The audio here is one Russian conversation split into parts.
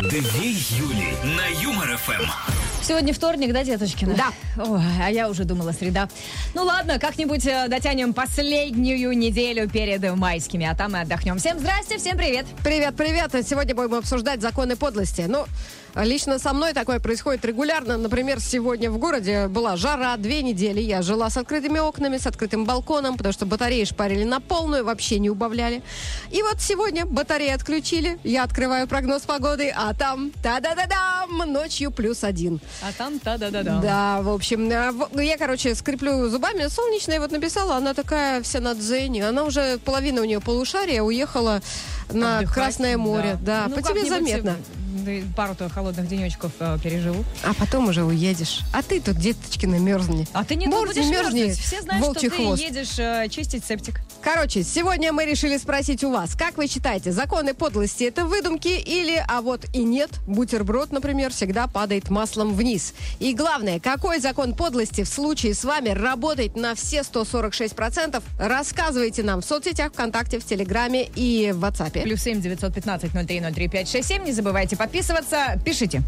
Две Юли на Юмор ФМ. Сегодня вторник, да, деточкина? Да. Ой, а я уже думала среда. Ну ладно, как-нибудь дотянем последнюю неделю перед майскими, а там и отдохнем. Всем здрасте, всем привет. Привет. Сегодня будем обсуждать законы подлости. Ну, лично со мной такое происходит регулярно. Например, сегодня в городе была жара 2 недели. Я жила с открытыми окнами, с открытым балконом, потому что батареи шпарили на полную, вообще не убавляли. И вот сегодня батареи отключили. Я открываю прогноз погоды, а там та-да-да-дам, ночью +1. А там та-да-да-да. Да, в общем, я, скреплю зубами. Солнечная вот написала, она такая вся на дзене. Она уже, половина у нее полушария уехала на Отдыхать, Красное море. Да, Ну, по тебе заметно. Пару-то холодных денечков переживу. А потом уже уедешь. А ты тут, деточкина, мерзни. А ты не тут будешь мерзнуть. Все знают, волчий что хвост. ты едешь чистить септик. Короче, сегодня мы решили спросить у вас, как вы считаете, законы подлости это выдумки или, а вот и нет, бутерброд, например, всегда падает маслом вниз. И главное, какой закон подлости в случае с вами работает на все 146%, рассказывайте нам в соцсетях, ВКонтакте, в Телеграме и в WhatsApp. +7 915 03 03 567. Не забывайте подписываться. Пишите.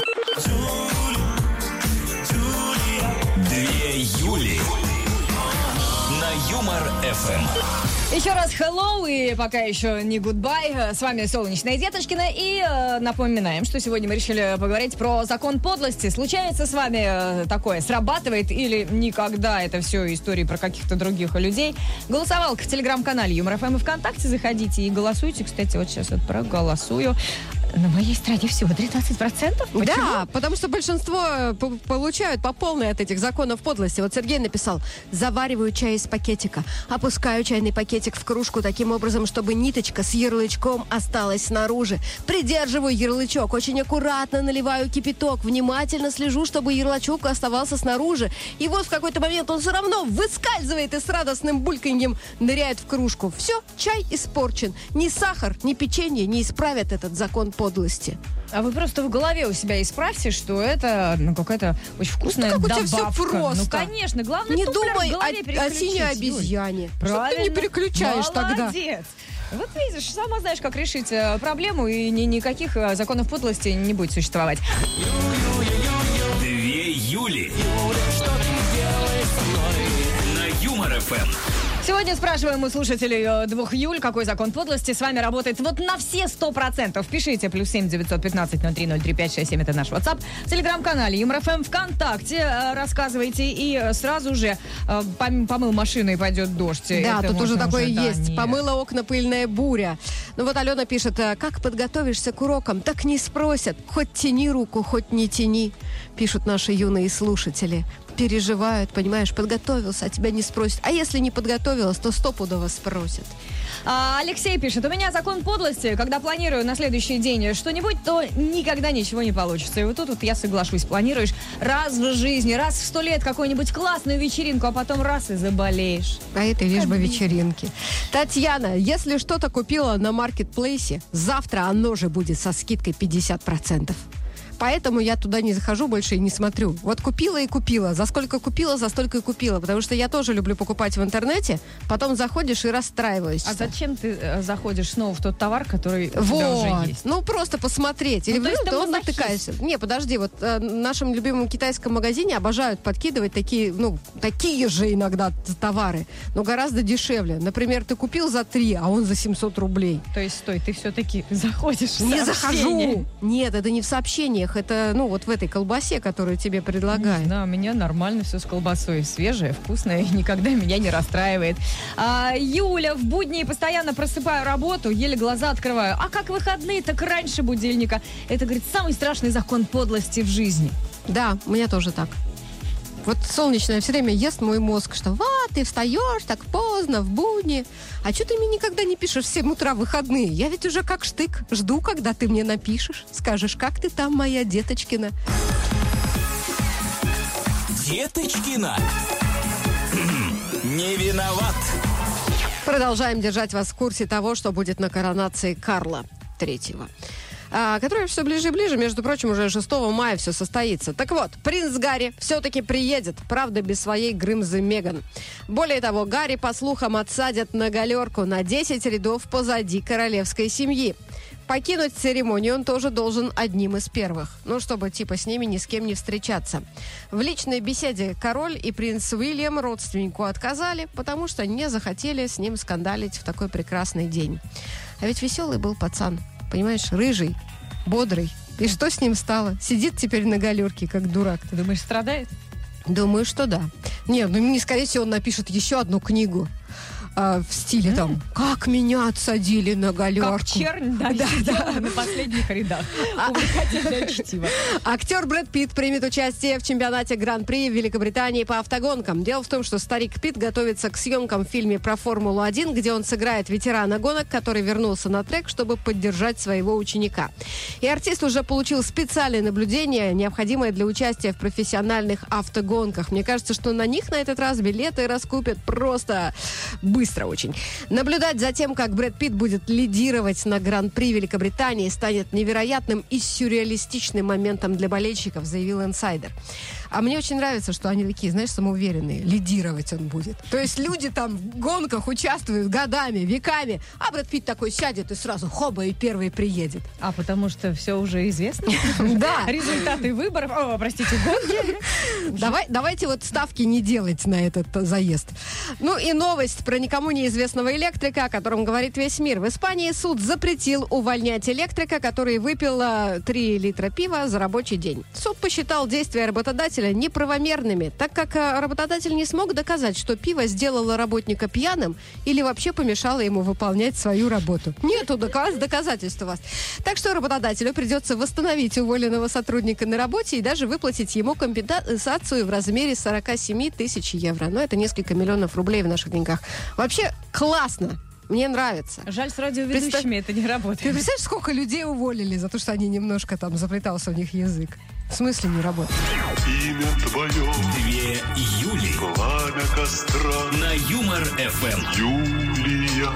Две Юли на Юмор ФМ. Еще раз hello и пока еще не goodbye. С вами Солнечная Деточкина. И напоминаем, что сегодня мы решили поговорить про закон подлости. Случается с вами такое? Срабатывает или никогда? Это все истории про каких-то других людей. Голосовалка в телеграм-канале Юмор ФМ и ВКонтакте. Заходите и голосуйте. Кстати, вот сейчас вот проголосую. На моей стране всего 13%? Почему? Да, потому что большинство получают по полной от этих законов подлости. Вот Сергей написал: завариваю чай из пакетика, опускаю чайный пакетик в кружку таким образом, чтобы ниточка с ярлычком осталась снаружи. Придерживаю ярлычок, очень аккуратно наливаю кипяток, внимательно слежу, чтобы ярлычок оставался снаружи. И вот в какой-то момент он все равно выскальзывает и с радостным бульканьем ныряет в кружку. Все, чай испорчен. Ни сахар, ни печенье не исправят этот закон подлости. А вы просто в голове у себя исправьте, что это какая-то очень вкусная как добавка. у тебя все просто. Ну, конечно. Главное, не тумблер думай в голове о переключить, синей Юль. обезьяне. Правильно. Что ты не переключаешь тогда? Молодец. Вот видишь, сама знаешь, как решить проблему, и никаких законов подлости не будет существовать. Две Юли на Юмор ФМ. Сегодня спрашиваем у слушателей 2 Юль, какой закон подлости с вами работает вот на все 100%. Пишите +7 915 03 03 567, это наш WhatsApp. В телеграм-канале Юмор ФМ, ВКонтакте рассказывайте, и сразу же помыл машину и пойдет дождь. Да, Это тут уже можно такое уже, есть. нет. Помыла окна, пыльная буря. Ну вот Алена пишет: как подготовишься к урокам, так не спросят. Хоть тяни руку, хоть не тяни. Пишут наши юные слушатели. Переживают, понимаешь, подготовился, а тебя не спросят. А если не подготовилась, то стопудово спросят. Алексей пишет: у меня закон подлости, когда планирую на следующий день что-нибудь, то никогда ничего не получится. И вот тут я соглашусь, планируешь раз в жизни, раз в 100 лет какую-нибудь классную вечеринку, а потом раз и заболеешь. А это лишь бы вечеринки. Татьяна, если что-то купила на маркетплейсе, завтра оно же будет со скидкой 50%. Поэтому я туда не захожу больше и не смотрю. Вот купила и купила. За сколько купила, за столько и купила. Потому что я тоже люблю покупать в интернете. Потом заходишь и расстраиваешься. А зачем ты заходишь снова в тот товар, который у тебя Вот. уже есть? Ну, просто посмотреть. Или то есть ты он мазохист. натыкаешься. Не, подожди, вот в нашем любимом китайском магазине обожают подкидывать такие же иногда товары, но гораздо дешевле. Например, ты купил за 3, а он за 700 рублей. То есть, стой, ты все-таки заходишь в Не сообщение. захожу. Нет, это не в сообщениях. Это, вот в этой колбасе, которую тебе предлагают. Да, у меня нормально все с колбасой. Свежее, вкусное, и никогда меня не расстраивает. Юля, в будни постоянно просыпаю работу, еле глаза открываю. А как выходные, так раньше будильника. Это, говорит, самый страшный закон подлости в жизни. Да, у меня тоже так. Вот солнечное все время ест мой мозг, что вот, ты встаешь так поздно, в будни. А что ты мне никогда не пишешь в 7 утра в выходные? Я ведь уже как штык. Жду, когда ты мне напишешь. Скажешь, как ты там, моя деточкина? Деточкина. Не виноват. Продолжаем держать вас в курсе того, что будет на коронации Карла III. Которая все ближе и ближе, между прочим, уже 6 мая все состоится. Так вот, принц Гарри все-таки приедет, правда, без своей Грымзы Меган. Более того, Гарри, по слухам, отсадят на галерку на 10 рядов позади королевской семьи. покинуть церемонию он тоже должен одним из первых. Ну, чтобы типа с ними ни с кем не встречаться. В личной беседе король и принц Уильям родственнику отказали, потому что не захотели с ним скандалить в такой прекрасный день. А ведь веселый был пацан, понимаешь, рыжий, бодрый. И что с ним стало? Сидит теперь на галерке, как дурак. Ты думаешь, страдает? Думаю, что да. Нет, ну, не скорее всего, он напишет еще одну книгу. В стиле там «Как меня отсадили на галерку». Как чернь, да, на последних рядах. Увлекательное чтиво. Актер Брэд Питт примет участие в чемпионате Гран-при в Великобритании по автогонкам. Дело в том, что старик Питт готовится к съемкам в фильме про Формулу-1, где он сыграет ветерана гонок, который вернулся на трек, чтобы поддержать своего ученика. И артист уже получил специальное наблюдение, необходимое для участия в профессиональных автогонках. Мне кажется, что на них на этот раз билеты раскупят просто быстро очень. Наблюдать за тем, как Брэд Питт будет лидировать на Гран-при Великобритании, станет невероятным и сюрреалистичным моментом для болельщиков, заявил инсайдер. А мне очень нравится, что они такие, знаешь, самоуверенные. Лидировать он будет. То есть люди там в гонках участвуют годами, веками, а Брэд Питт такой сядет и сразу хоба и первый приедет. А потому что все уже известно? Да. Результаты выборов, гонки. Давайте вот ставки не делать на этот заезд. Ну и новость про никому неизвестного электрика, о котором говорит весь мир. В Испании суд запретил увольнять электрика, который выпил 3 литра пива за рабочий день. Суд посчитал действия работодателя неправомерными, так как работодатель не смог доказать, что пиво сделало работника пьяным или вообще помешало ему выполнять свою работу. Нету доказательств у вас. Так что работодателю придется восстановить уволенного сотрудника на работе и даже выплатить ему компенсацию в размере 47 тысяч евро. Ну, это несколько миллионов рублей в наших деньгах. Вообще классно. Мне нравится. Жаль, с радиоведущими это не работает. Ты представляешь, сколько людей уволили за то, что они немножко там заплетался у них язык? В смысле не работает? Имя твое. 2 Юли. Пламя костра. На Юмор-ФМ. Юлия.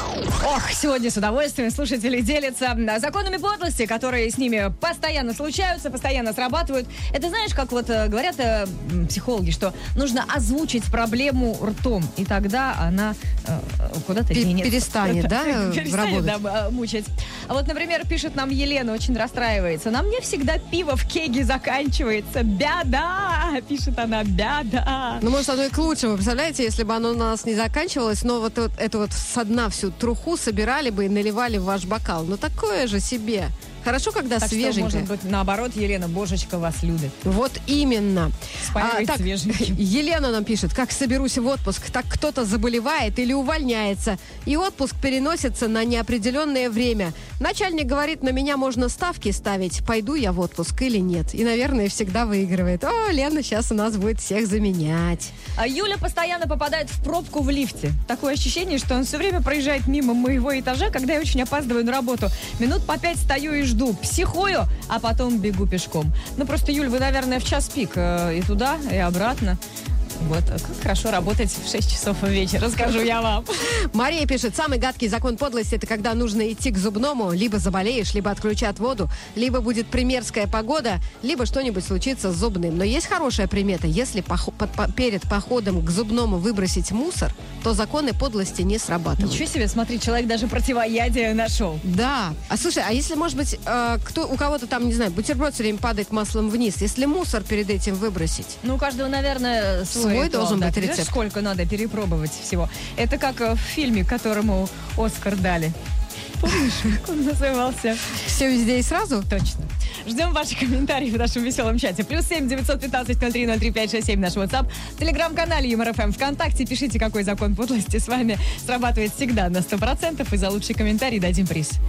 Ох, сегодня с удовольствием слушатели делятся законами подлости, которые с ними постоянно случаются, постоянно срабатывают. Это знаешь, как вот говорят психологи, что нужно озвучить проблему ртом, и тогда она куда-то денется. Перестанет, да, Перестанет, работать? да, мучать. А вот, например, пишет нам Елена, очень расстраивается. На мне всегда пиво в кеге заканчивается. Бяда! Пишет она, бяда. Ну, может, оно и к лучшему. Представляете, если бы оно у нас не заканчивалось, но вот эту вот со дна всю труху собирали бы и наливали в ваш бокал. Ну, такое же себе. Хорошо, когда так свеженькое. Что, может быть, наоборот, Елена, божечка вас любит. Вот именно. Спаивает свеженьким. Елена нам пишет, как соберусь в отпуск, так кто-то заболевает или увольняется, и отпуск переносится на неопределенное время. Начальник говорит, на меня можно ставки ставить, пойду я в отпуск или нет. И, наверное, всегда выигрывает. О, Лена сейчас у нас будет всех заменять. А Юля постоянно попадает в пробку в лифте. Такое ощущение, что он все время проезжает мимо моего этажа, когда я очень опаздываю на работу. Минут по 5 стою и жду, психую, а потом бегу пешком. Ну, просто, Юль, вы, наверное, в час пик и туда, и обратно. Вот, как хорошо работать в 6 часов вечера, расскажу я вам. Мария пишет, самый гадкий закон подлости — это когда нужно идти к зубному, либо заболеешь, либо отключат воду, либо будет примерская погода, либо что-нибудь случится с зубным. Но есть хорошая примета. Если перед походом к зубному выбросить мусор, то законы подлости не срабатывают. Ничего себе, смотри, человек даже противоядие нашел. Да. А слушай, а если, может быть, у кого-то там, не знаю, бутерброд все время падает маслом вниз, если мусор перед этим выбросить? Ну, у каждого, наверное, свой должен быть рецепт. Знаешь, сколько надо перепробовать всего. Это как в фильме, которому Оскар дали. Помнишь, как он назывался? Все везде и сразу? Точно. Ждем ваши комментарии в нашем веселом чате. +7 915 03 03 567 наш WhatsApp. В телеграм-канале Юмор-ФМ. ВКонтакте пишите, какой закон подлости с вами срабатывает всегда на 100%. И за лучший комментарий дадим приз. 2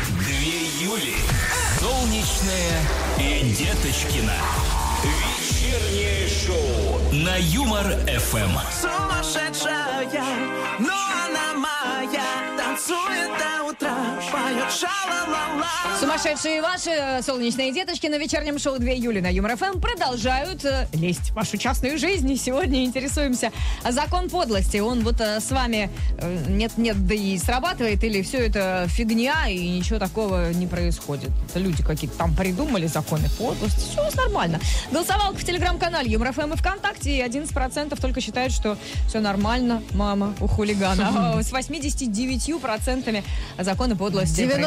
Юли. Солнечная и Деточкина. Вечернее шоу на Юмор-ФМ. Сумасшедшая, но она моя. Танцует до утра, поет ша-ла-ла-ла. Сумасшедшие ваши солнечные деточки на вечернем шоу 2 Юли на Юмор-ФМ продолжают лезть в вашу частную жизнь. И сегодня интересуемся. Закон подлости, он вот с вами нет-нет, да и срабатывает, или все это фигня, и ничего такого не происходит? Это люди какие-то там придумали законы подлости. Все у нас нормально. Голосовалка в телеграм-канале Юмор-ФМ и ВКонтакте, и 11% только считают, что все нормально, мама, у хулигана. А с 89% законы подлости происходят. 93%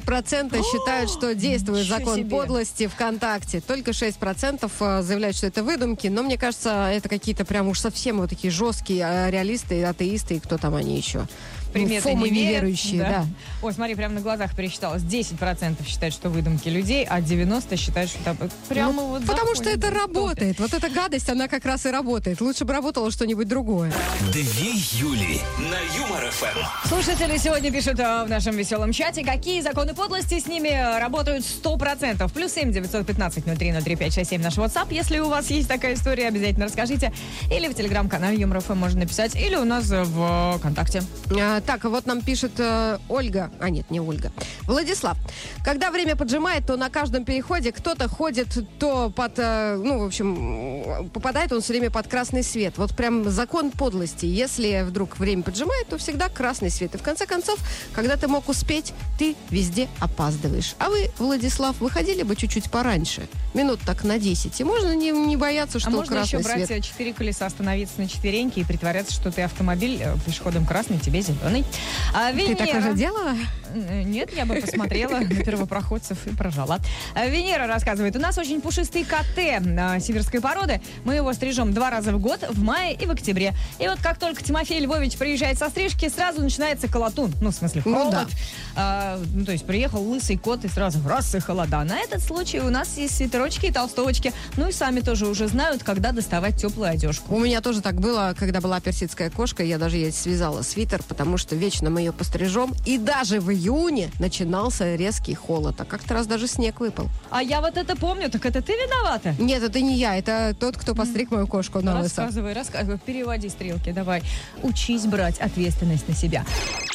4% считают, что действует ничего закон себе. подлости ВКонтакте. Только 6% заявляют, что это выдумки. Но мне кажется, это какие-то прям уж совсем вот такие жесткие реалисты, атеисты и кто там они еще. Приметы Фомы не верят, неверующие, да. Ой, смотри, прямо на глазах пересчиталось. 10% считают, что выдумки людей, а 90% считают, что это прямо Ну, вот потому что заходит это в топе. работает. Вот эта гадость, она как раз и работает. Лучше бы работало что-нибудь другое. 2 Юли на Юмор ФМ. Слушатели сегодня пишут в нашем веселом чате, какие законы подлости с ними работают 100%. +7 915 03 03 567 наш WhatsApp. Если у вас есть такая история, обязательно расскажите. Или в телеграм-канале Юмор ФМ можно написать, или у нас в ВКонтакте. Так, вот нам пишет Ольга. А нет, не Ольга. Владислав. Когда время поджимает, то на каждом переходе кто-то ходит, то под... в общем, попадает он все время под красный свет. Вот прям закон подлости. Если вдруг время поджимает, то всегда красный свет. И в конце концов, когда ты мог успеть, ты везде опаздываешь. А вы, Владислав, выходили бы чуть-чуть пораньше. Минут так на 10. И можно не бояться, что А можно еще красный брать свет. 4 колеса, остановиться на четвереньки и притворяться, что ты автомобиль пешеходом красный, тебе зеленый. А Ты так уже делала? Нет, я бы посмотрела на первопроходцев и прожала. Венера рассказывает, у нас очень пушистый КТ сибирской породы. Мы его стрижем 2 раза в год, в мае и в октябре. И вот как только Тимофей Львович приезжает со стрижки, сразу начинается колотун. Ну, в смысле, Ну, холод. да. То есть приехал лысый кот и сразу раз и холода. На этот случай у нас есть свитерочки и толстовочки. Ну и сами тоже уже знают, когда доставать теплую одежку. У меня тоже так было, когда была персидская кошка. Я даже ей связала свитер, потому что вечно мы ее пострижем. И даже в июне начинался резкий холод. А как-то раз даже снег выпал. А я вот это помню, так это ты виновата? Нет, это не я, это тот, кто постриг мою кошку на лысо. Рассказывай, переводи стрелки, давай. Учись брать ответственность на себя.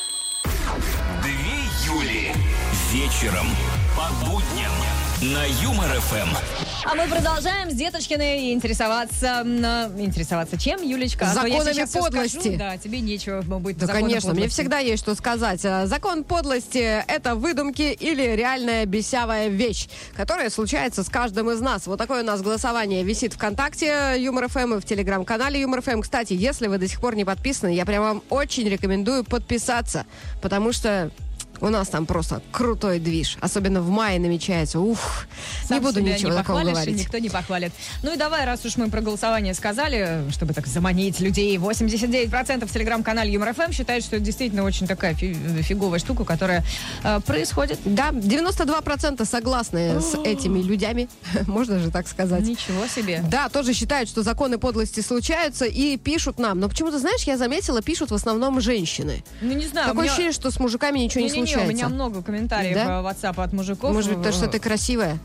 2 Юли вечером по будням на Юмор ФМ. А мы продолжаем с Деточкиной интересоваться чем, Юлечка? А то я Законами сейчас всё подлости. скажу, да, тебе нечего будет. Да, законы конечно, мне подлости. всегда есть что сказать. Закон подлости – это выдумки или реальная бесявая вещь, которая случается с каждым из нас. Вот такое у нас голосование висит ВКонтакте Юмор ФМ и в телеграм-канале Юмор ФМ. Кстати, если вы до сих пор не подписаны, я прям вам очень рекомендую подписаться, потому что у нас там просто крутой движ. Особенно в мае намечается. Ух, Сам не буду себя ничего не такого похвалишь, и говорить. никто не похвалит. Ну и давай, раз уж мы про голосование сказали, чтобы так заманить людей, 89% в телеграм-канале Юмор ФМ считают, что это действительно очень такая фиговая штука, которая происходит. Да, 92% согласны с этими людьми, можно же так сказать. Ничего себе. Да, тоже считают, что законы подлости случаются и пишут нам. Но почему-то, знаешь, я заметила, пишут в основном женщины. Ну не знаю, Такое ощущение, что с мужиками ничего не случается. у меня много комментариев Да? в WhatsApp от мужиков. Может быть, потому что ты красивая?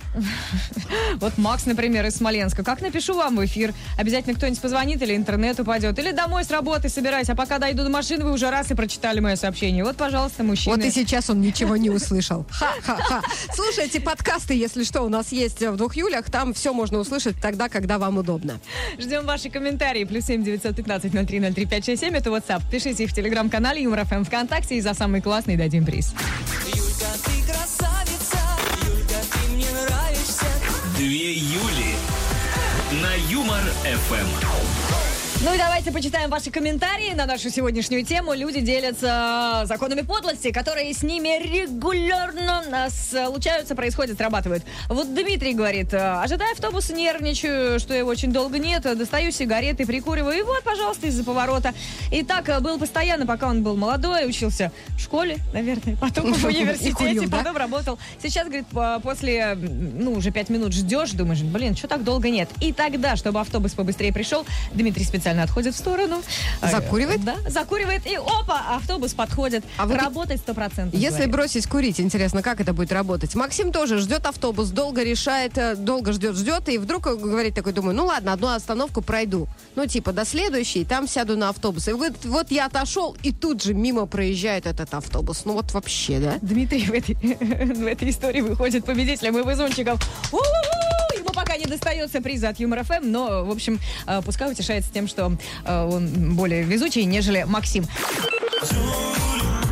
Вот Макс, например, из Смоленска. Как напишу вам в эфир? Обязательно кто-нибудь позвонит или интернет упадет. Или домой с работы собираюсь. А пока дойду до машины, вы уже раз и прочитали мое сообщение. Вот, пожалуйста, мужчины. Вот и сейчас он ничего не услышал. Ха-ха-ха. Слушайте подкасты, если что, у нас есть в 2 Юлях. Там все можно услышать тогда, когда вам удобно. Ждем ваши комментарии. +7 915 03 03 567. Это WhatsApp. Пишите их в телеграм-канале Юмор ФМ ВКонтакте. И за самый классный дадим приз. Юлька, ты красавица, Юлька, ты мне нравишься. 2 Юли на Юмор ФМ. Ну и давайте почитаем ваши комментарии на нашу сегодняшнюю тему. Люди делятся законами подлости, которые с ними регулярно случаются, происходят, срабатывают. Вот Дмитрий говорит: ожидая автобуса, нервничаю, что его очень долго нет, достаю сигареты, прикуриваю, и вот, пожалуйста, из-за поворота. И так был постоянно, пока он был молодой, учился в школе, наверное, потом в университете, потом работал. Сейчас, говорит, после, уже 5 минут ждешь, думаешь, блин, что так долго нет? И тогда, чтобы автобус побыстрее пришел, Дмитрий специально отходит в сторону. Закуривает? Да, закуривает, и опа, автобус подходит. А вот работает 100%. Если говорит. бросить курить, интересно, как это будет работать? Максим тоже ждет автобус, долго решает, долго ждет, и вдруг говорит такой, думаю, ну ладно, одну остановку пройду. Ну, типа, до следующей, там сяду на автобус. И вот я отошел, и тут же мимо проезжает этот автобус. Ну, вот вообще, да? Дмитрий в этой истории выходит победителем и везунчиком. Ему пока не достается приза от Юмор ФМ, но, в общем, пускай утешается тем, что он более везучий, нежели Максим.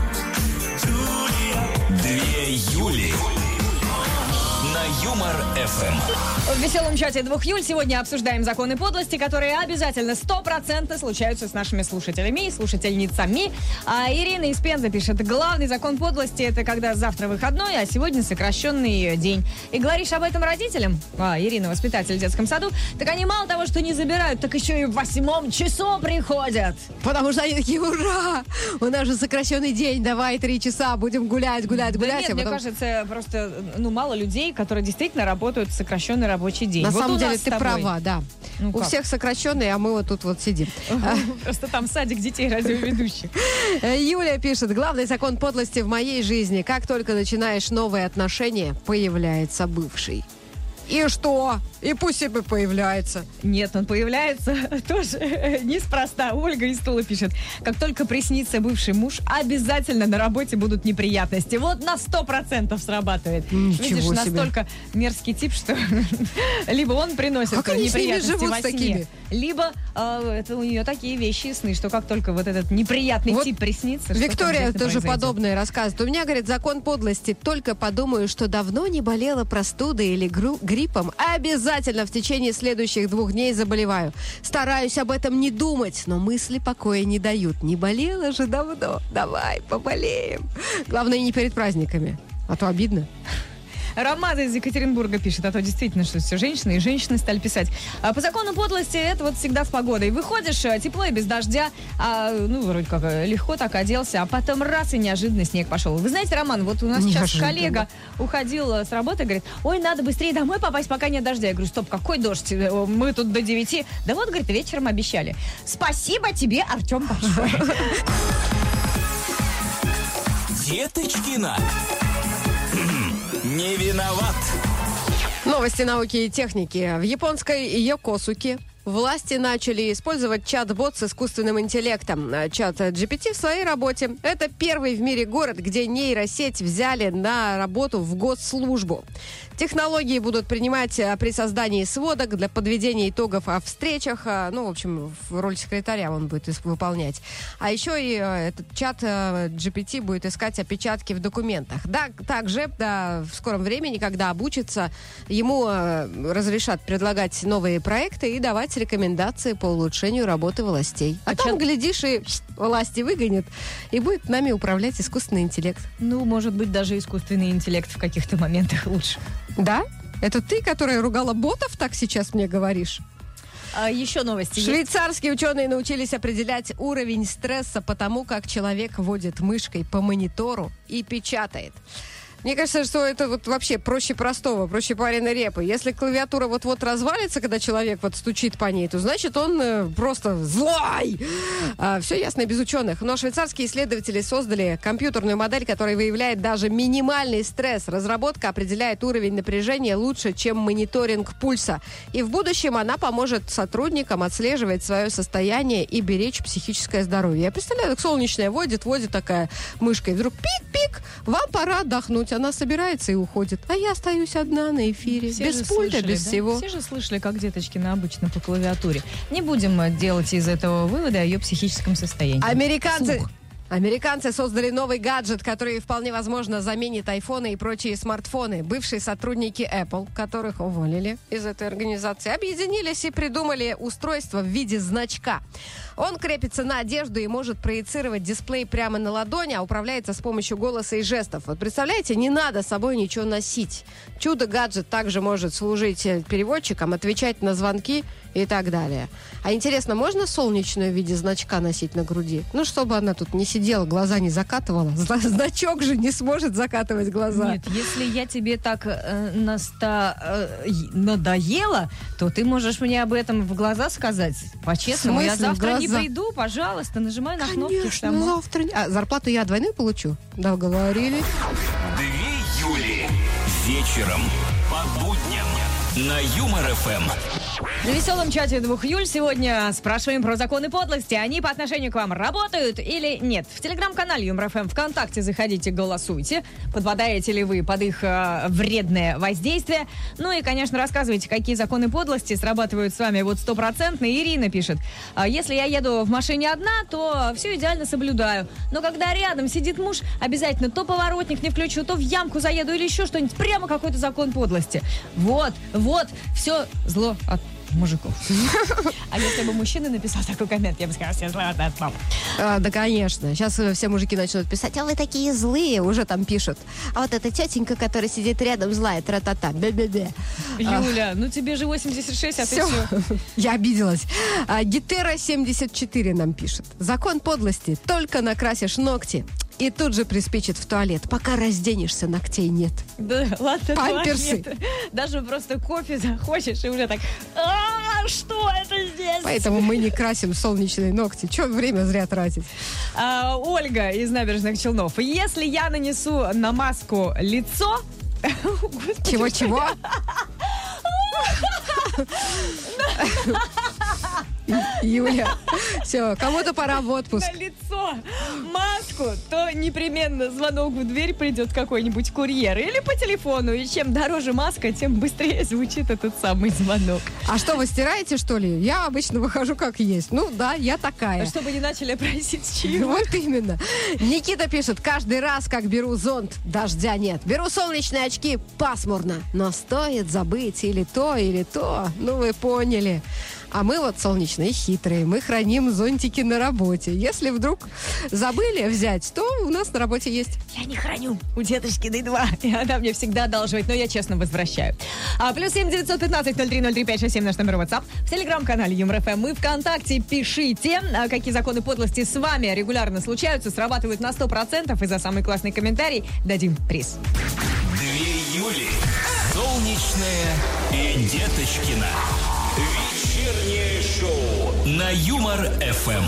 2 Юли на Юмор ФМ. В веселом чате 2 июля сегодня обсуждаем законы подлости, которые обязательно 100% случаются с нашими слушателями и слушательницами. А Ирина из Пензы пишет: главный закон подлости — это когда завтра выходной, а сегодня сокращенный день. И говоришь об этом родителям? Ирина, воспитатель в детском саду. Так они мало того, что не забирают, так еще и в 8 часу приходят. Потому что они такие: ура! У нас же сокращенный день, давай 3 часа, будем гулять. Да нет, а потом... мне кажется, просто мало людей, которые действительно работают в сокращенный рабочий день. На вот самом деле ты тобой. права, да. Ну у как? всех сокращенные, а мы вот тут вот сидим. Просто там садик детей радиоведущих. Юлия пишет: главный закон подлости в моей жизни: как только начинаешь новые отношения, появляется бывший. И что? И пусть себе появляется. Нет, он появляется тоже неспроста. Ольга из Тула пишет: как только приснится бывший муж, обязательно на работе будут неприятности. Вот на 100% срабатывает. Ничего Видишь, себе. настолько мерзкий тип, что либо он приносит Как они с ними неприятности живут во с сне, такими? либо это у нее такие вещи и сны, что как только вот этот неприятный Вот тип приснится, Виктория что-то тоже произойдет. подобное рассказывает. У меня, говорит, закон подлости: только подумаю, что давно не болела простудой или гриппом, обязательно в течение следующих 2 дней заболеваю. Стараюсь об этом не думать, но мысли покоя не дают. Не болела же давно, давай поболеем. Главное, не перед праздниками, а то обидно. Роман из Екатеринбурга пишет, а то действительно, что все женщины, и женщины стали писать. По закону подлости это вот всегда с погодой. Выходишь, тепло и без дождя, вроде как легко так оделся, а потом раз и неожиданно снег пошел. Вы знаете, Роман, вот у нас сейчас Неожиданно. коллега уходил с работы, говорит: ой, надо быстрее домой попасть, пока нет дождя. Я говорю: стоп, какой дождь? Мы тут до 9. Да вот, говорит, вечером обещали. Спасибо тебе, Артем, большое. Деточкина. Не виноват. Новости науки и техники. В японской Йокосуке власти начали использовать чат-бот с искусственным интеллектом. Чат GPT в своей работе. Это первый в мире город, где нейросеть взяли на работу в госслужбу. Технологии будут принимать при создании сводок для подведения итогов о встречах. В общем, в роль секретаря он будет выполнять. А еще и этот чат GPT будет искать опечатки в документах. Да, также в скором времени, когда обучится, ему разрешат предлагать новые проекты и давать рекомендации по улучшению работы властей. А там, глядишь, и власти выгонят, и будет нами управлять искусственный интеллект. Может быть, даже искусственный интеллект в каких-то моментах лучше. Да? Это ты, которая ругала ботов, так сейчас мне говоришь? Еще новости. Швейцарские ученые научились определять уровень стресса по тому, как человек водит мышкой по монитору и печатает. Мне кажется, что это вот вообще проще простого, проще пареной репы. Если клавиатура вот-вот развалится, когда человек вот стучит по ней, то значит он просто злой. Все ясно и без ученых. Но швейцарские исследователи создали компьютерную модель, которая выявляет даже минимальный стресс. Разработка определяет уровень напряжения лучше, чем мониторинг пульса. И в будущем она поможет сотрудникам отслеживать свое состояние и беречь психическое здоровье. Я представляю, как солнечная водит такая мышкой. Вдруг пик-пик, вам пора отдохнуть. Она собирается и уходит. А я остаюсь одна на эфире. Все без же пульта, слышали, без да? всего. Все же слышали, как Деточкина обычно по клавиатуре. Не будем делать из этого вывода о ее психическом состоянии. Американцы создали новый гаджет, который вполне возможно заменит айфоны и прочие смартфоны. Бывшие сотрудники Apple, которых уволили из этой организации, объединились и придумали устройство в виде значка. Он крепится на одежду и может проецировать дисплей прямо на ладони, а управляется с помощью голоса и жестов. Вот представляете, не надо с собой ничего носить. Чудо-гаджет также может служить переводчиком, отвечать на звонки и так далее. А интересно, можно солнечную в виде значка носить на груди? Чтобы она тут не сидела, глаза не закатывала. Значок же не сможет закатывать глаза. Нет, если я тебе так надоела, то ты можешь мне об этом в глаза сказать. По-честному, я завтра не приду, пожалуйста, нажимай на кнопки. Конечно, завтра. Зарплату я двойную получу? Договорились. 2 Юли. Вечером по будням на Юмор-ФМ. В веселом чате 2 июля сегодня спрашиваем про законы подлости. Они по отношению к вам работают или нет? В телеграм-канале Юмор-ФМ ВКонтакте заходите, голосуйте. Подпадаете ли вы под их вредное воздействие? Ну и, конечно, рассказывайте, какие законы подлости срабатывают с вами 100%. Ирина пишет: если я еду в машине одна, то все идеально соблюдаю. Но когда рядом сидит муж, обязательно то поворотник не включу, то в ямку заеду или еще что-нибудь. Прямо какой-то закон подлости. Вот Вот, все зло от мужиков. А если бы мужчина написал такой коммент, я бы сказала, все зло от мам. Да, конечно. Сейчас все мужики начнут писать, а вы такие злые, уже там пишут. А вот эта тетенька, которая сидит рядом, злая, тра-та-та, бе-бе-бе. Юля, ну тебе же 86, а ты все. Я обиделась. Гитера 74 нам пишет. Закон подлости. Только накрасишь ногти, и тут же приспичит в туалет. Пока разденешься, ногтей нет. Да, ладно, Памперсы. нет. Даже просто кофе захочешь, и уже так, что это здесь? Поэтому мы не красим солнечные ногти. Чего время зря тратить? Ольга из Набережных Челнов. Если я нанесу на маску лицо... Господи, Чего-чего? Юля, все, кому-то пора в отпуск. на лицо маску, то непременно звонок в дверь придет какой-нибудь курьер или по телефону. И чем дороже маска, тем быстрее звучит этот самый звонок. А что, вы стираете, что ли? Я обычно выхожу как есть. Ну да, я такая. Чтобы не начали просить чаевых. Вот именно. Никита пишет, каждый раз, как беру зонт, дождя нет. Беру солнечные очки, пасмурно. Но стоит забыть или то. Ну, вы поняли. А мы вот солнечные, хитрые. Мы храним зонтики на работе. Если вдруг забыли взять, то у нас на работе есть. Я не храню. У деточки 2. И она мне всегда одалживает, но я честно возвращаю. +7 915 0303 567 наш номер WhatsApp. В телеграм-канале Юмор ФМ. Мы ВКонтакте. Пишите, какие законы подлости с вами регулярно случаются, срабатывают на 100%. И за самый классный комментарий дадим приз. 2 Юли. Солнечная и Деточкина. Вечернее шоу на Юмор ФМ.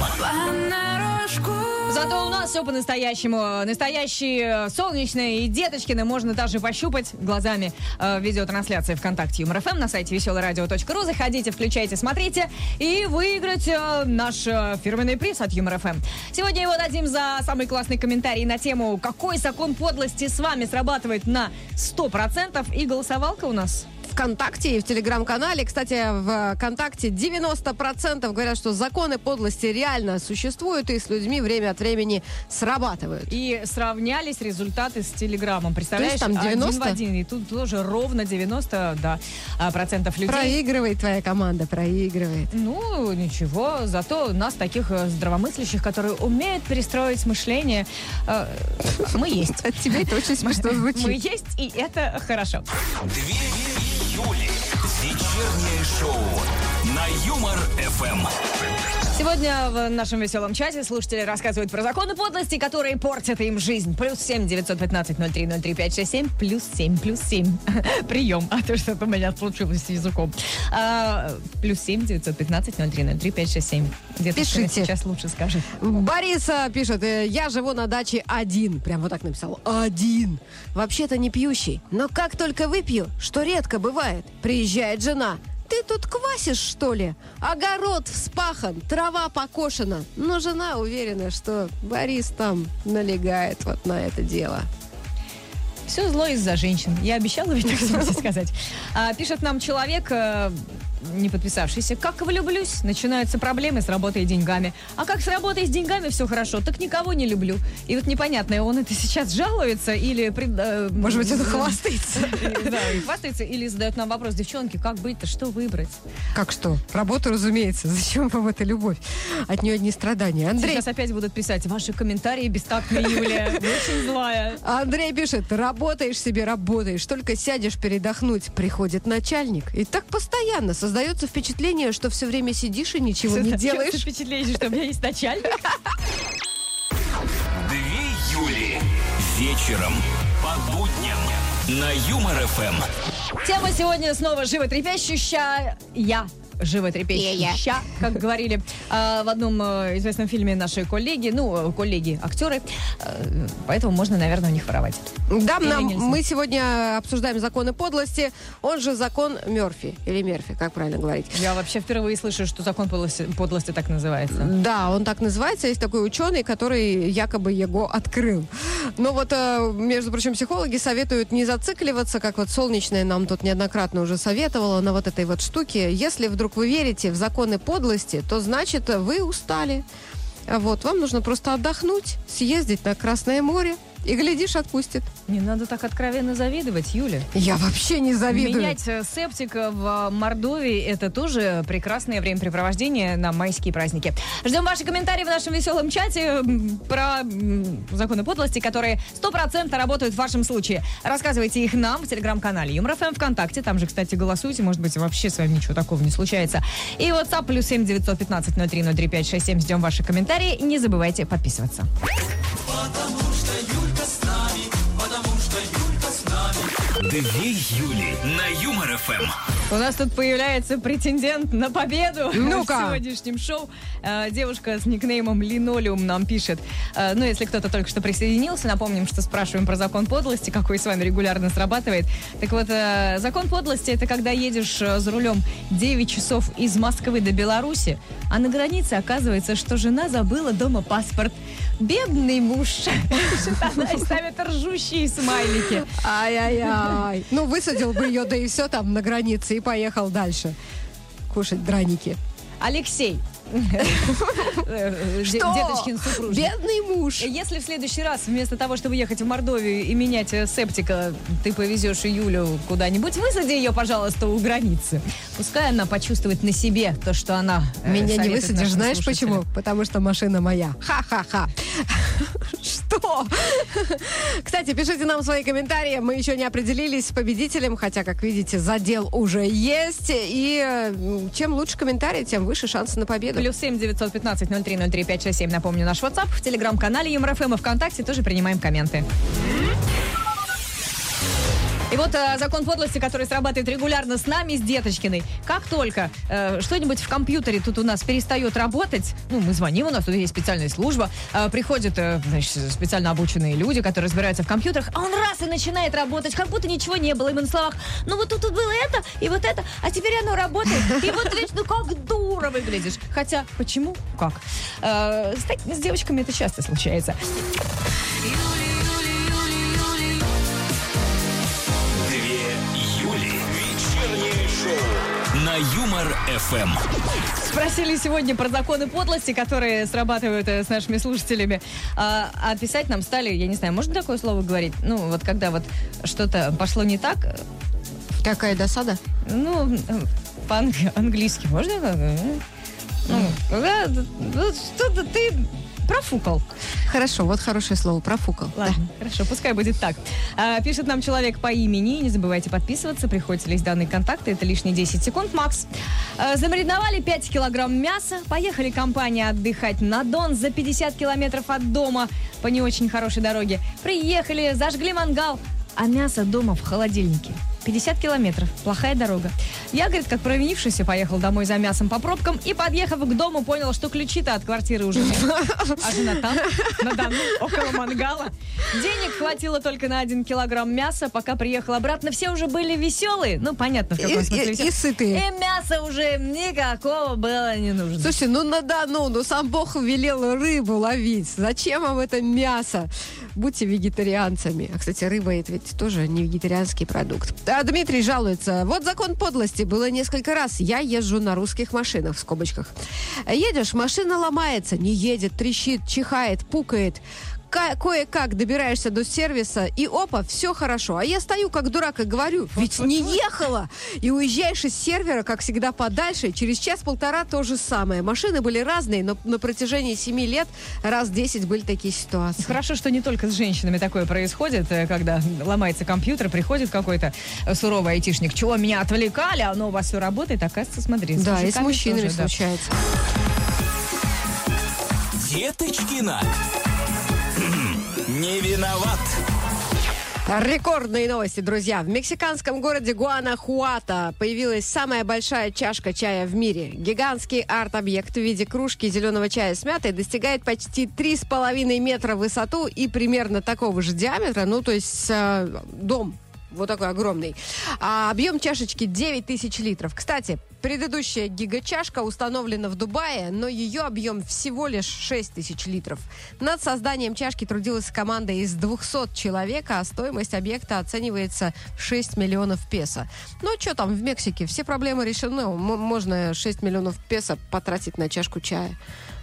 Зато у нас все по-настоящему. Настоящие солнечные и Деточкины можно даже пощупать глазами видеотрансляции ВКонтакте Юмор ФМ на сайте веселорадио.ру. Заходите, включайте, смотрите и выиграть наш фирменный приз от Юмор ФМ. Сегодня его дадим за самый классный комментарий на тему «Какой закон подлости с вами срабатывает на 100%?» И голосовалка у нас ВКонтакте и в Телеграм-канале. Кстати, в ВКонтакте 90% говорят, что законы подлости реально существуют и с людьми время от времени срабатывают. И сравнялись результаты с Телеграмом. Представляешь, там 90? 1 в 1. И тут тоже ровно 90% процентов людей. Проигрывает твоя команда, проигрывает. Ну, ничего. Зато нас, таких здравомыслящих, которые умеют перестроить мышление, мы есть. От тебя это очень смешно звучит. Мы есть, и это хорошо. 2 Юли. Вечернее шоу на Юмор ФМ. Сегодня в нашем веселом чате слушатели рассказывают про законы подлости, которые портят им жизнь. +7 915 0303 567 +7 Прием. А то что-то у меня случилось с языком. +7 915 0303 567. Где-то Пишите. сейчас лучше скажет. Борис пишет, я живу на даче один. Прям вот так написал. Один. Вообще-то не пьющий. Но как только выпью, что редко бывает, приезжает жена. Ты тут квасишь, что ли? Огород вспахан, трава покошена. Но жена уверена, что Борис там налегает вот на это дело. Все зло из-за женщин. Я обещала ведь так сказать. Пишет нам человек, не подписавшийся. Как влюблюсь, начинаются проблемы с работой и деньгами. А как с работой и с деньгами все хорошо, так никого не люблю. И вот непонятно, он это сейчас жалуется или... Может быть, он хвастается. Да, хвастается или задает нам вопрос. Девчонки, как быть-то, что выбрать? Как что? Работу, разумеется. Зачем вам эта любовь? От нее одни страдания. Андрей... Сейчас опять будут писать ваши комментарии бестактные, Юлия. Вы очень злая. Андрей пишет, работаешь себе, работаешь. Только сядешь передохнуть, приходит начальник. И так постоянно создается впечатление, что все время сидишь и ничего не делаешь. Впечатление, что у меня есть начальник. 2 Юли. Вечером по будням на Юмор ФМ. Тема сегодня снова животрепещущая. Животрепещущая, как говорили в одном известном фильме наши коллеги, актеры, поэтому можно, наверное, у них воровать. Да, Или нельзя? мы сегодня обсуждаем законы подлости, он же закон Мерфи, или Мерфи, как правильно говорить. Я вообще впервые слышу, что закон подлости так называется. Да, он так называется, есть такой ученый, который якобы его открыл. Но вот, между прочим, психологи советуют не зацикливаться, как вот Солнечная нам тут неоднократно уже советовала на вот этой вот штуке. Если вдруг вы верите в законы подлости, то значит вы устали. Вот, вам нужно просто отдохнуть, съездить на Красное море, И, глядишь, отпустит. Не надо так откровенно завидовать, Юля. Я вообще не завидую. Менять септик в Мордовии – это тоже прекрасное времяпрепровождение на майские праздники. Ждем ваши комментарии в нашем веселом чате про законы подлости, которые 100% работают в вашем случае. Рассказывайте их нам в телеграм-канале Юмор ФМ, ВКонтакте. Там же, кстати, голосуйте. Может быть, вообще с вами ничего такого не случается. И WhatsApp +7 915 03 03 567. Ждем ваши комментарии. Не забывайте подписываться. Потому что Юлька с нами, потому что Юлька с нами. 2 Юли на Юмор ФМ. У нас тут появляется претендент на победу Ну-ка. в сегодняшнем шоу. Девушка с никнеймом Линолеум нам пишет. Ну, если кто-то только что присоединился, напомним, что спрашиваем про закон подлости, какой с вами регулярно срабатывает. Так вот, закон подлости – это когда едешь за рулем 9 часов из Москвы до Беларуси, а на границе оказывается, что жена забыла дома паспорт. Бедный муж, пишет она и ставит ржущие смайлики. Ай-яй-яй. Ну, высадил бы ее, да и все там на границе, и поехал дальше кушать драники. Алексей. Что? Деточкин супружник. Бедный муж. Если в следующий раз вместо того, чтобы ехать в Мордовию и менять септика, ты повезешь Юлю куда-нибудь, высади ее, пожалуйста, у границы. Пускай она почувствует на себе то, что она Меня не советует высадишь, нашим знаешь слушателям. почему? Потому что машина моя. Ха-ха-ха. Что? Кстати, пишите нам свои комментарии. Мы еще не определились с победителем, хотя, как видите, задел уже есть. И чем лучше комментарий, тем выше шансы на победу. +7 915 03 03 567. Напомню, наш WhatsApp. В телеграм-канале Юмор ФМ и ВКонтакте тоже принимаем комменты. И вот закон подлости, который срабатывает регулярно с нами, с Деточкиной. Как только что-нибудь в компьютере тут у нас перестает работать, ну, мы звоним, у нас тут есть специальная служба, приходят, значит, специально обученные люди, которые разбираются в компьютерах, а он раз и начинает работать, как будто ничего не было. И мы на словах, ну вот тут было это, и вот это, а теперь оно работает. И вот, видишь, ну как дура выглядишь. Хотя, почему? Как? С девочками это часто случается. 2 Юли. Вечернее шоу на Юмор ФМ. Спросили сегодня про законы подлости, которые срабатывают с нашими слушателями. А писать нам стали, я не знаю, можно такое слово говорить? Ну, вот когда вот что-то пошло не так, Какая досада? ну, по-английски можно? Ну, когда вот что-то ты профукал. Хорошо, вот хорошее слово, профукал. Ладно, хорошо, пускай будет так. Пишет нам человек по имени. Не забывайте подписываться. Приходите лезть данные контакты. Это лишние 10 секунд, Макс. Замариновали 5 килограмм мяса. Поехали компания отдыхать на Дон за 50 километров от дома по не очень хорошей дороге. Приехали, зажгли мангал, а мясо дома в холодильнике. 50 километров. Плохая дорога. Я, говорит, как провинившийся, поехал домой за мясом по пробкам и, подъехав к дому, понял, что ключи-то от квартиры уже нет. А жена там, на Дону, около мангала. Денег хватило только на 1 килограмм мяса. Пока приехал обратно, все уже были веселые. Ну, понятно, в каком смысле И веселые. сытые. И мяса уже никакого было не нужно. Слушайте, ну на Дону, ну сам Бог велел рыбу ловить. Зачем вам это мясо? Будьте вегетарианцами. А, кстати, рыба это ведь тоже не вегетарианский продукт. А Дмитрий жалуется. Вот закон подлости. Было несколько раз. Я езжу на русских машинах, в скобочках. Едешь, машина ломается, не едет, трещит, чихает, пукает. Кое-как добираешься до сервиса, и опа, все хорошо. А я стою как дурак и говорю, ведь не ехала. И уезжаешь из сервера, как всегда, подальше. И через час-полтора то же самое. Машины были разные, но на протяжении 7 лет раз 10 были такие ситуации. Хорошо, что не только с женщинами такое происходит, когда ломается компьютер, приходит какой-то суровый айтишник. Чего, меня отвлекали, оно у вас все работает, оказывается, смотри. Да, и с мужчинами тоже, да. случается. Деточкина. Не виноват. Рекордные новости, друзья. В мексиканском городе Гуанахуато появилась самая большая чашка чая в мире. Гигантский арт-объект в виде кружки зеленого чая с мятой достигает почти 3,5 метра в высоту и примерно такого же диаметра, ну, то есть дом. Вот такой огромный. А объем чашечки 9000 литров. Кстати, предыдущая гигачашка установлена в Дубае, но ее объем всего лишь 6000 литров. Над созданием чашки трудилась команда из 200 человек, а стоимость объекта оценивается в 6 миллионов песо. Ну, что там в Мексике? Все проблемы решены. Можно 6 миллионов песо потратить на чашку чая.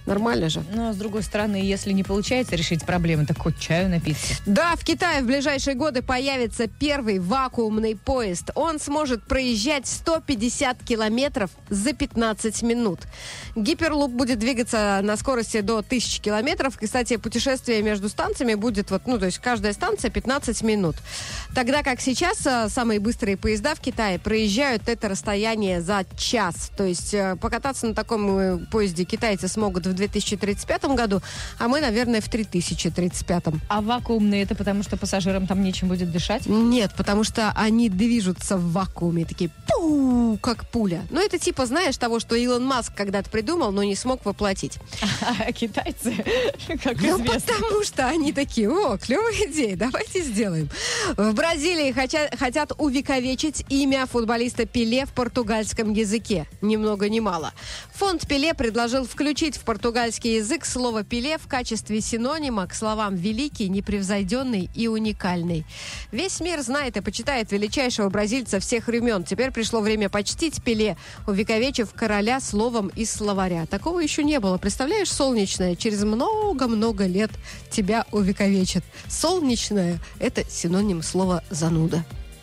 Нормально же. Но, с другой стороны, если не получается решить проблемы, так хоть чаю напиться. Да, в Китае в ближайшие годы появится первый вакуумный поезд. Он сможет проезжать 150 километров за 15 минут. Гиперлуп будет двигаться на скорости до 1000 километров. Кстати, путешествие между станциями будет, то есть каждая станция 15 минут. Тогда как сейчас самые быстрые поезда в Китае проезжают это расстояние за час. То есть покататься на таком поезде китайцы смогут в 2035 году, а мы, наверное, в 3035. А вакуумные это потому, что пассажирам там нечем будет дышать? Нет, потому что они движутся в вакууме, такие пу, как пуля. Ну, это типа, знаешь, того, что Илон Маск когда-то придумал, но не смог воплотить. А китайцы, как Ну, известно. потому что они такие, клевая идея, давайте сделаем. В Бразилии хотят увековечить имя футболиста Пеле в португальском языке. Ни много ни мало. Фонд Пеле предложил включить в португальский язык слово «Пеле» в качестве синонима к словам «великий», «непревзойденный» и «уникальный». Весь мир знает и почитает величайшего бразильца всех времен. Теперь пришло время почтить Пеле, увековечив короля словом из словаря. Такого еще не было. Представляешь, солнечное, через много-много лет тебя увековечат. Солнечное – это синоним слова «зануда».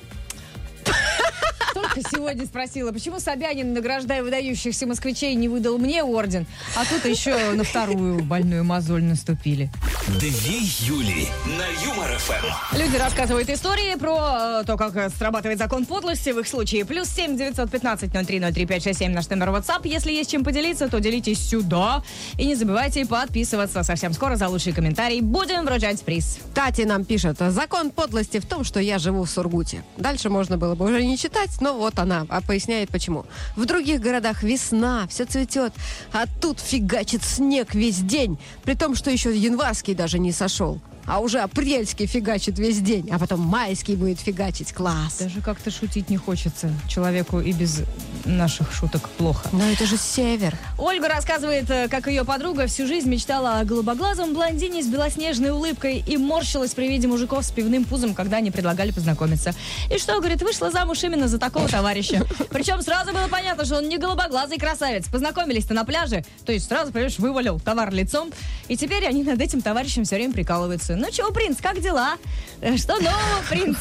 Только сегодня спросила, почему Собянин, награждая выдающихся москвичей, не выдал мне орден, а тут еще на вторую больную мозоль наступили. Две Юли на Юмор-ФМ. Люди рассказывают истории про то, как срабатывает закон подлости в их случае. +7 915 03 03 567 наш номер WhatsApp. Если есть чем поделиться, то делитесь сюда. И не забывайте подписываться. Совсем скоро за лучший комментарий будем вручать приз. Тати нам пишет, закон подлости в том, что я живу в Сургуте. Дальше можно было бы уже не читать, но вот она поясняет, почему. В других городах весна, все цветет, а тут фигачит снег весь день, при том, что еще январский даже не сошел. А уже апрельский фигачит весь день, а потом майский будет фигачить. Класс. Даже как-то шутить не хочется. Человеку и без наших шуток плохо. Но это же север. Ольга рассказывает, как ее подруга всю жизнь мечтала о голубоглазом блондине с белоснежной улыбкой и морщилась при виде мужиков с пивным пузом, когда они предлагали познакомиться. И что, говорит, вышла замуж именно за такого товарища. Причем сразу было понятно, что он не голубоглазый красавец. Познакомились-то на пляже, то есть сразу, понимаешь, вывалил товар лицом. И теперь они над этим товарищем все время прикалываются. Ну чего, принц, как дела? Что нового, принц?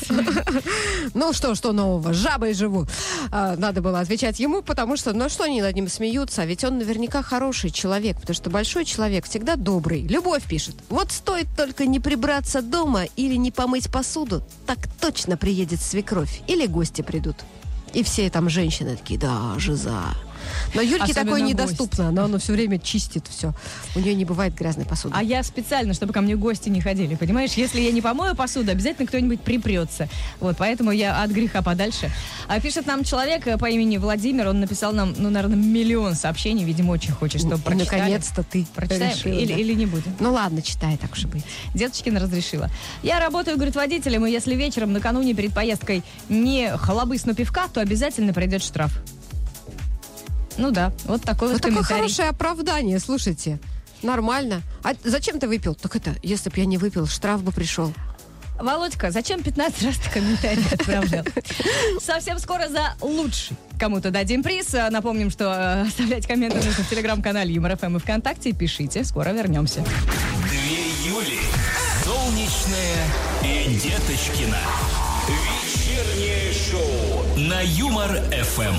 Ну что нового? Жабой живу. Надо было отвечать ему, потому что, ну что они над ним смеются? Ведь он наверняка хороший человек, потому что большой человек всегда добрый. Любовь пишет. Вот стоит только не прибраться дома или не помыть посуду, так точно приедет свекровь. Или гости придут. И все там женщины такие, да, жиза. Но Юльке Особенно такое гость. недоступно. Она все время чистит все. У нее не бывает грязной посуды. А я специально, чтобы ко мне гости не ходили, понимаешь? Если я не помою посуду, обязательно кто-нибудь припрется. Вот, поэтому я от греха подальше. А пишет нам человек по имени Владимир, он написал нам, наверное, миллион сообщений, видимо, очень хочет, чтобы прочитали. Наконец-то ты Прочитаем решила, да. или не будем? Ну ладно, читай, так уж и быть. Деточкина разрешила. Я работаю, говорит, водителем, и если вечером накануне перед поездкой не халабысну пивка, то обязательно придет штраф. Ну да, вот такой вот Вот такое комментарий. хорошее оправдание, слушайте. Нормально. А зачем ты выпил? Так это, если бы я не выпил, штраф бы пришел. Володька, зачем 15 раз ты комментарий отправлял? Совсем скоро за лучший кому-то дадим приз. Напомним, что оставлять комменты нужно в телеграм-канале Юмор-ФМ и ВКонтакте. Пишите, скоро вернемся. Две Юли. Солнечная и Деточкина. Вечернее шоу на Юмор-ФМ.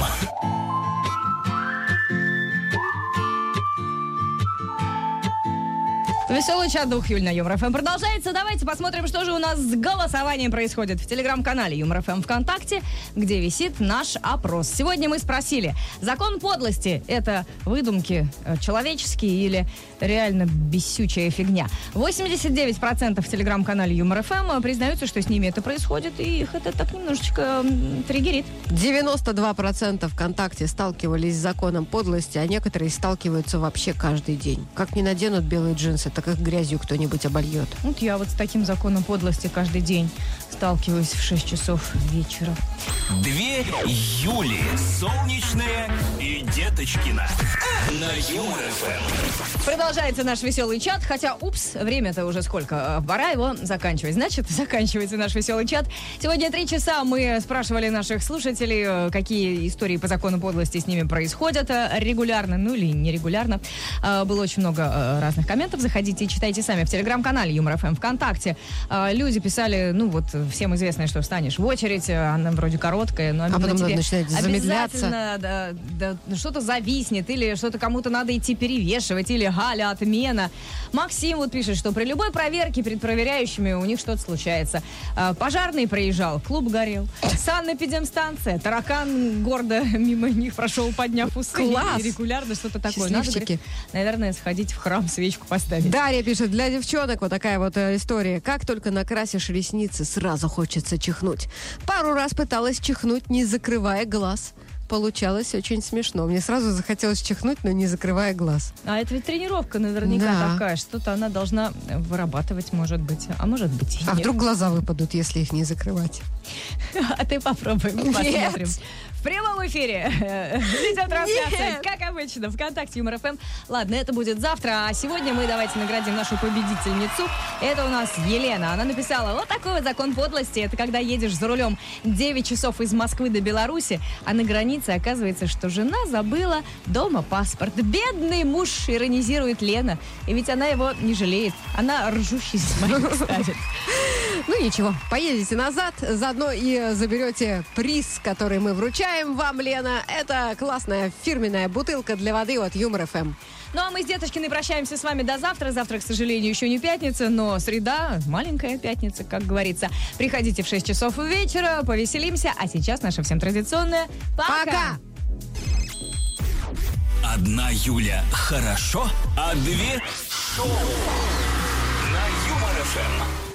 Веселый чат 2 Юль на Юмор-ФМ продолжается. Давайте посмотрим, что же у нас с голосованием происходит в телеграм-канале Юмор-ФМ ВКонтакте, где висит наш опрос. Сегодня мы спросили, закон подлости – это выдумки человеческие или реально бесючая фигня? 89% в телеграм-канале Юмор-ФМ признаются, что с ними это происходит, и их это так немножечко триггерит. 92% ВКонтакте сталкивались с законом подлости, а некоторые сталкиваются вообще каждый день. Как не наденут белые джинсы, так их грязью кто-нибудь обольет. Вот я вот с таким законом подлости каждый день сталкиваюсь в 6 часов вечера. 2 Юли. Солнечная и Деточкина. На Юмор ФМ. Продолжается наш веселый чат, хотя, время-то уже сколько? Пора его заканчивать. Значит, заканчивается наш веселый чат. Сегодня 3 часа мы спрашивали наших слушателей, какие истории по закону подлости с ними происходят регулярно, ну или нерегулярно. Было очень много разных комментов. Заходите и читайте сами в телеграм-канале Юмор ФМ ВКонтакте. Люди писали, всем известно, что встанешь в очередь, она вроде короткая, но потом тебе начинает замедляться. обязательно что-то зависнет, или что-то кому-то надо идти перевешивать, или Галя, отмена. Максим вот пишет, что при любой проверке перед проверяющими у них что-то случается. Пожарный проезжал, клуб горел. Санэпидемстанция, таракан гордо мимо них прошел, подняв усы. Класс! И регулярно что-то такое. Надо, говорит, наверное, сходить в храм, свечку поставить. Дарья пишет, для девчонок вот такая вот история. Как только накрасишь ресницы, сразу хочется чихнуть. Пару раз пыталась чихнуть, не закрывая глаз. Получалось очень смешно. Мне сразу захотелось чихнуть, но не закрывая глаз. А это ведь тренировка наверняка такая. Что-то она должна вырабатывать, может быть. А может быть и нет. А вдруг глаза выпадут, если их не закрывать? А ты попробуй, посмотрим. В прямом эфире видеотрансляция, как обычно, ВКонтакте Юмор ФМ. Ладно, это будет завтра, а сегодня мы давайте наградим нашу победительницу. Это у нас Елена. Она написала, вот такой вот закон подлости. Это когда едешь за рулем 9 часов из Москвы до Беларуси, а на границе оказывается, что жена забыла дома паспорт. Бедный муж, иронизирует Лена. И ведь она его не жалеет. Она ржущий смайлик ставит. Ну ничего, поедете назад, заодно и заберете приз, который мы вручаем вам, Лена. Это классная фирменная бутылка для воды от Юмор ФМ. Ну а мы с Деточкиной прощаемся с вами до завтра. Завтра, к сожалению, еще не пятница, но среда, маленькая пятница, как говорится. Приходите в 6 часов вечера, повеселимся. А сейчас наша всем традиционная «Пока!». 1 Юля хорошо, а 2 шоу на Юмор ФМ.